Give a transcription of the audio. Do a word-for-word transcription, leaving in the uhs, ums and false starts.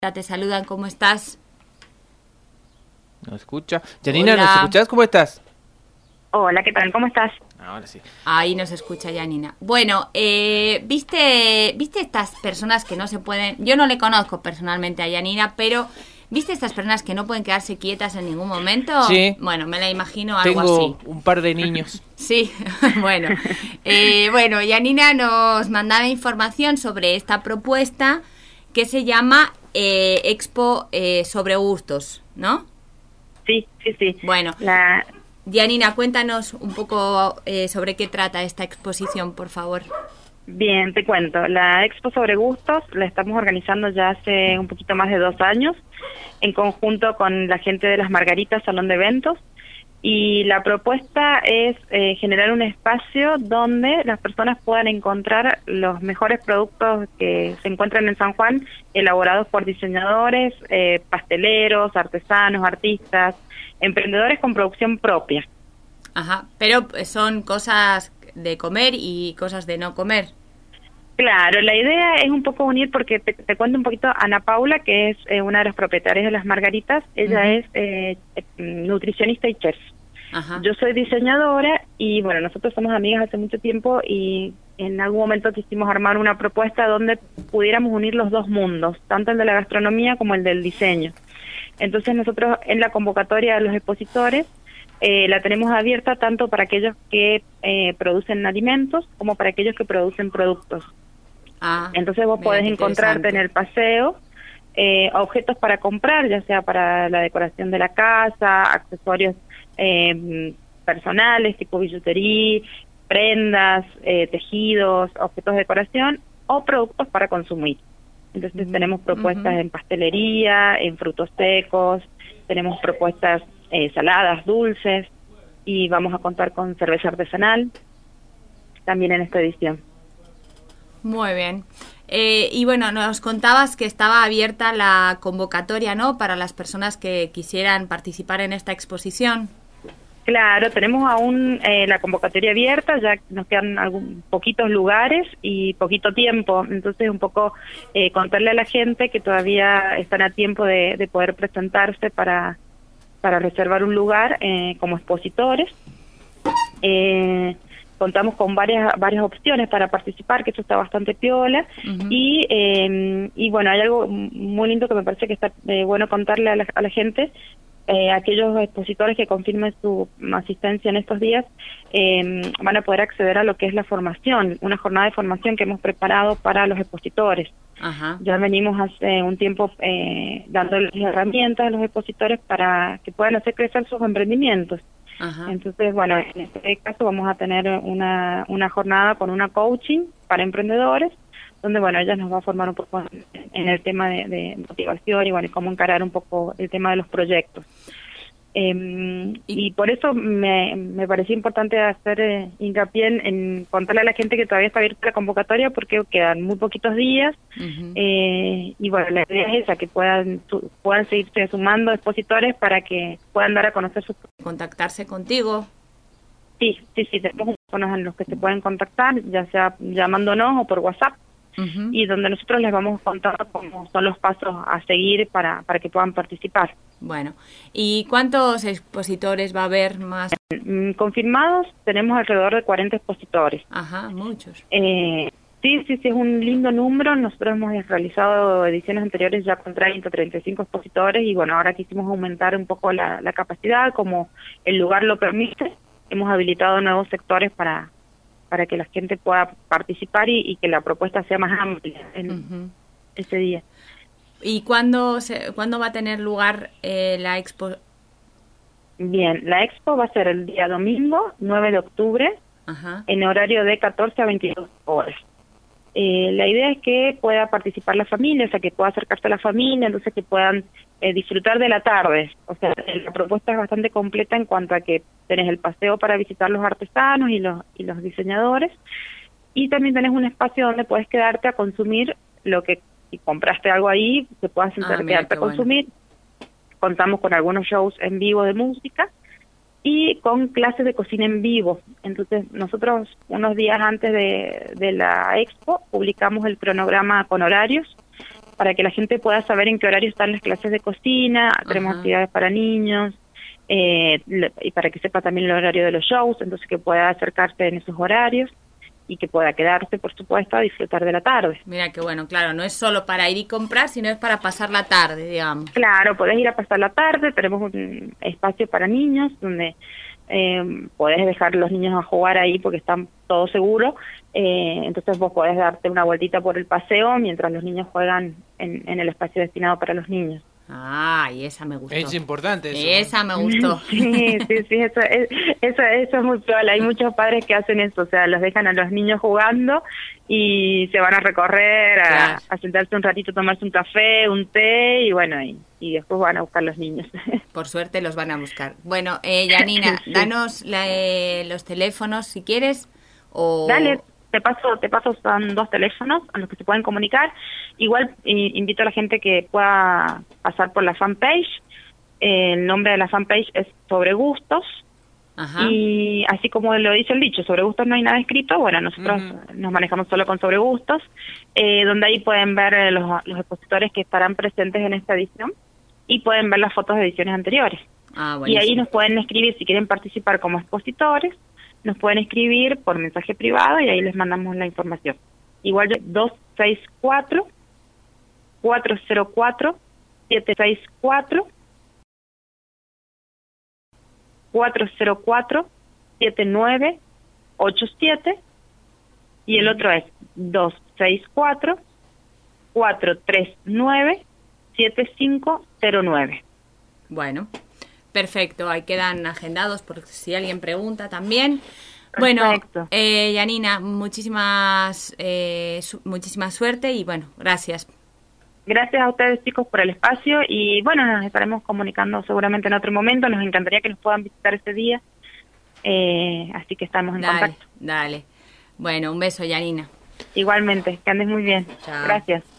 Te saludan, ¿cómo estás? ¿Nos escucha? Janina, Hola. ¿nos escuchás? ¿Cómo estás? Hola, ¿qué tal? ¿Cómo estás? Ahora sí. Ahí nos escucha Janina. Bueno, eh, ¿viste, ¿viste estas personas que no se pueden...? Yo no le conozco personalmente a Janina, pero ¿viste estas personas que no pueden quedarse quietas en ningún momento? Sí. Bueno, me la imagino algo Tengo así. un par de niños. Sí, bueno. Eh, bueno, Janina nos mandaba información sobre esta propuesta que se llama eh, Expo eh, sobre Gustos, ¿no? Sí, sí, sí. Bueno, La... Janina, cuéntanos un poco eh, sobre qué trata esta exposición, por favor. Bien, te cuento. La Expo sobre Gustos la estamos organizando ya hace un poquito más de dos años, en conjunto con la gente de Las Margaritas Salón de Eventos. Y la propuesta es eh, generar un espacio donde las personas puedan encontrar los mejores productos que se encuentran en San Juan, elaborados por diseñadores, eh, pasteleros, artesanos, artistas, emprendedores con producción propia. Ajá, pero son cosas de comer y cosas de no comer. Claro, la idea es un poco unir, porque te, te cuento un poquito. Ana Paula, que es eh, una de las propietarias de Las Margaritas, ella uh-huh. es eh, nutricionista y chef. Ajá. Yo soy diseñadora y bueno, nosotros somos amigas hace mucho tiempo y en algún momento quisimos armar una propuesta donde pudiéramos unir los dos mundos, tanto el de la gastronomía como el del diseño. Entonces nosotros en la convocatoria de los expositores eh, la tenemos abierta tanto para aquellos que eh, producen alimentos como para aquellos que producen productos. Ah, Entonces vos podés encontrarte en el paseo eh, objetos para comprar, ya sea para la decoración de la casa, accesorios eh, personales tipo billutería, prendas, eh, tejidos, objetos de decoración o productos para consumir. Entonces uh-huh. tenemos propuestas uh-huh. en pastelería, en frutos secos, tenemos propuestas eh, saladas, dulces, y vamos a contar con cerveza artesanal también en esta edición. Muy bien. Eh, y bueno, nos contabas que estaba abierta la convocatoria, ¿no?, para las personas que quisieran participar en esta exposición. Claro, tenemos aún eh, la convocatoria abierta, ya nos quedan algún, poquitos lugares y poquito tiempo, entonces un poco eh, contarle a la gente que todavía están a tiempo de, de poder presentarse para, para reservar un lugar eh, como expositores. Eh, contamos con varias varias opciones para participar, que eso está bastante piola, uh-huh. y eh, y bueno, hay algo muy lindo que me parece que está eh, bueno contarle a la, a la gente. Eh, aquellos expositores que confirmen su asistencia en estos días eh, van a poder acceder a lo que es la formación, una jornada de formación que hemos preparado para los expositores. Ajá. Ya venimos hace un tiempo eh, dándoles herramientas a los expositores para que puedan hacer crecer sus emprendimientos. Ajá. Entonces, bueno, en este caso vamos a tener una, una jornada con una coaching para emprendedores, donde, bueno, ella nos va a formar un poco en el tema de, de motivación y, bueno, cómo encarar un poco el tema de los proyectos. Eh, y por eso me, me pareció importante hacer eh, hincapié en, en contarle a la gente que todavía está abierta la convocatoria, porque quedan muy poquitos días. Uh-huh. eh, y bueno, la idea es esa, que puedan su, puedan seguirse sumando expositores para que puedan dar a conocer sus... Contactarse contigo. Sí, sí, sí, tenemos teléfonos en los que se pueden contactar, ya sea llamándonos o por WhatsApp. Uh-huh. Y donde nosotros les vamos contando cómo son los pasos a seguir para, para que puedan participar. Bueno, ¿y cuántos expositores va a haber más? Mm, confirmados tenemos alrededor de cuarenta expositores. Ajá, muchos. Eh, sí, sí, sí, es un lindo número. Nosotros hemos realizado ediciones anteriores ya con treinta, treinta y cinco expositores y bueno, ahora quisimos aumentar un poco la, la capacidad, como el lugar lo permite. Hemos habilitado nuevos sectores para... para que la gente pueda participar y, y que la propuesta sea más amplia en uh-huh. ese día. ¿Y cuándo, se, cuándo va a tener lugar eh, la expo? Bien, la expo va a ser el día domingo, nueve de octubre, uh-huh. en horario de catorce a veintidós horas. Eh, la idea es que pueda participar la familia, o sea, que pueda acercarse a la familia, entonces que puedan eh, disfrutar de la tarde. O sea, la propuesta es bastante completa en cuanto a que tenés el paseo para visitar los artesanos y los y los diseñadores, y también tenés un espacio donde puedes quedarte a consumir lo que, si compraste algo ahí, te puedas sentar, ah, quedarte a consumir. Bueno. Contamos con algunos shows en vivo de música y con clases de cocina en vivo. Entonces nosotros unos días antes de, de la expo publicamos el cronograma con horarios para que la gente pueda saber en qué horario están las clases de cocina, tenemos Ajá. actividades para niños, eh, le- y para que sepa también el horario de los shows, entonces que pueda acercarse en esos horarios y que pueda quedarse, por supuesto, a disfrutar de la tarde. Mira que bueno, claro, no es solo para ir y comprar, sino es para pasar la tarde, digamos. Claro, podés ir a pasar la tarde, tenemos un espacio para niños donde eh, podés dejar los niños a jugar ahí porque están todo seguro, eh, entonces vos podés darte una vueltita por el paseo mientras los niños juegan en, en el espacio destinado para los niños. Ah, y esa me gustó. Es importante eso. Esa me gustó. Sí, sí, sí, eso es, eso, eso es muy piola. Hay muchos padres que hacen eso, o sea, los dejan a los niños jugando y se van a recorrer, a, Claro. a sentarse un ratito, tomarse un café, un té y bueno, y, y después van a buscar los niños. Por suerte los van a buscar. Bueno, eh, Yanina, Sí. danos la, eh, los teléfonos si quieres. O... Dale, te paso, te paso, son dos teléfonos a los que se pueden comunicar. Igual i- invito a la gente que pueda pasar por la fanpage. Eh, el nombre de la fanpage es Sobre Gustos. Ajá. Y así como lo dice el dicho, sobre gustos no hay nada escrito, bueno, nosotros Ujú. nos manejamos solo con sobre gustos, eh, donde ahí pueden ver eh, los, los expositores que estarán presentes en esta edición y pueden ver las fotos de ediciones anteriores. Ah, Y buenísimo. ahí nos pueden escribir, si quieren participar como expositores, nos pueden escribir por mensaje privado y ahí les mandamos la información. Igual yo, dos seis cuatro, cuatro cero cuatro, siete seis cuatro, cuatro cero cuatro, siete nueve ocho siete y el otro es dos seis cuatro, cuatro tres nueve, siete cinco cero nueve. Bueno, perfecto. Ahí quedan agendados por si alguien pregunta también. Bueno, Perfecto. eh, Yanina, muchísimas, eh, su- muchísima suerte y bueno, gracias. Gracias a ustedes, chicos, por el espacio y bueno, nos estaremos comunicando seguramente en otro momento. Nos encantaría que nos puedan visitar ese día, eh, así que estamos en Dale, contacto. dale. Bueno, un beso, Yanina. Igualmente, que andes muy bien. Chao. Gracias.